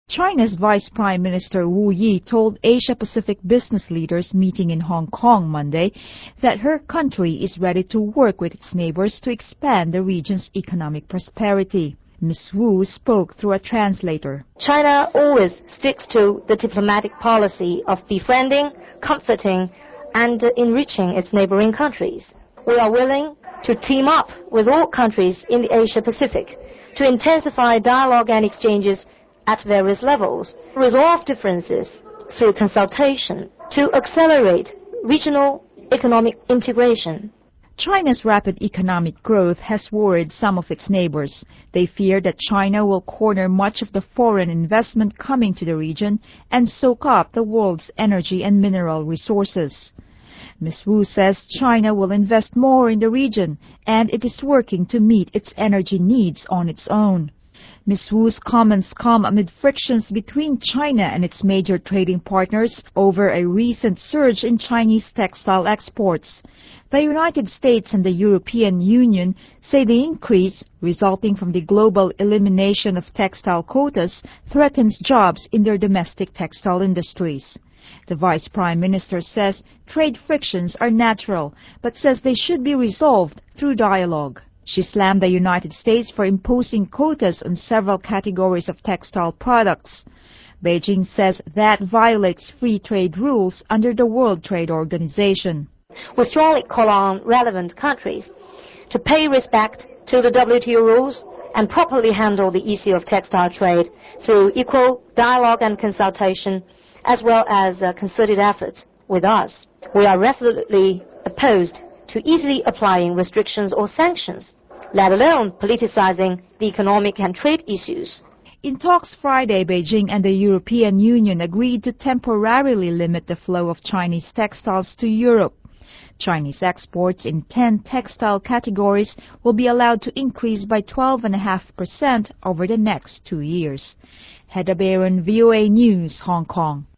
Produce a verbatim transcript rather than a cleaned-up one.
China's Vice Prime Minister Wu Yi told Asia-Pacific business leaders meeting in Hong Kong Monday that her country is ready to work with its neighbors to expand the region's economic prosperity. Miz Wu spoke through a translator. China always sticks to the diplomatic policy of befriending, comforting, and enriching its neighboring countries. We are willing to team up with all countries in the Asia-Pacific to intensify dialogue and exchanges at various levels, resolve differences through consultation to accelerate regional economic integration. China's rapid economic growth has worried some of its neighbors. They fear that China will corner much of the foreign investment coming to the region and soak up the world's energy and mineral resources. Miz Wu says China will invest more in the region and it is working to meet its energy needs on its own. Miz Wu's comments come amid frictions between China and its major trading partners over a recent surge in Chinese textile exports. The United States and the European Union say the increase, resulting from the global elimination of textile quotas, threatens jobs in their domestic textile industries. The Vice Prime Minister says trade frictions are natural, but says they should be resolved through dialogue. She slammed the United States for imposing quotas on several categories of textile products. Beijing says that violates free trade rules under the World Trade Organization. We strongly call on relevant countries to pay respect to the W T O rules and properly handle the issue of textile trade through equal dialogue and consultation, as well as uh, concerted efforts with us. We are resolutely opposed to easily applying restrictions or sanctions, let alone politicizing the economic and trade issues. In talks Friday, Beijing and the European Union agreed to temporarily limit the flow of Chinese textiles to Europe. Chinese exports in ten textile categories will be allowed to increase by twelve point five percent over the next two years. Hedda Baron, V O A News, Hong Kong.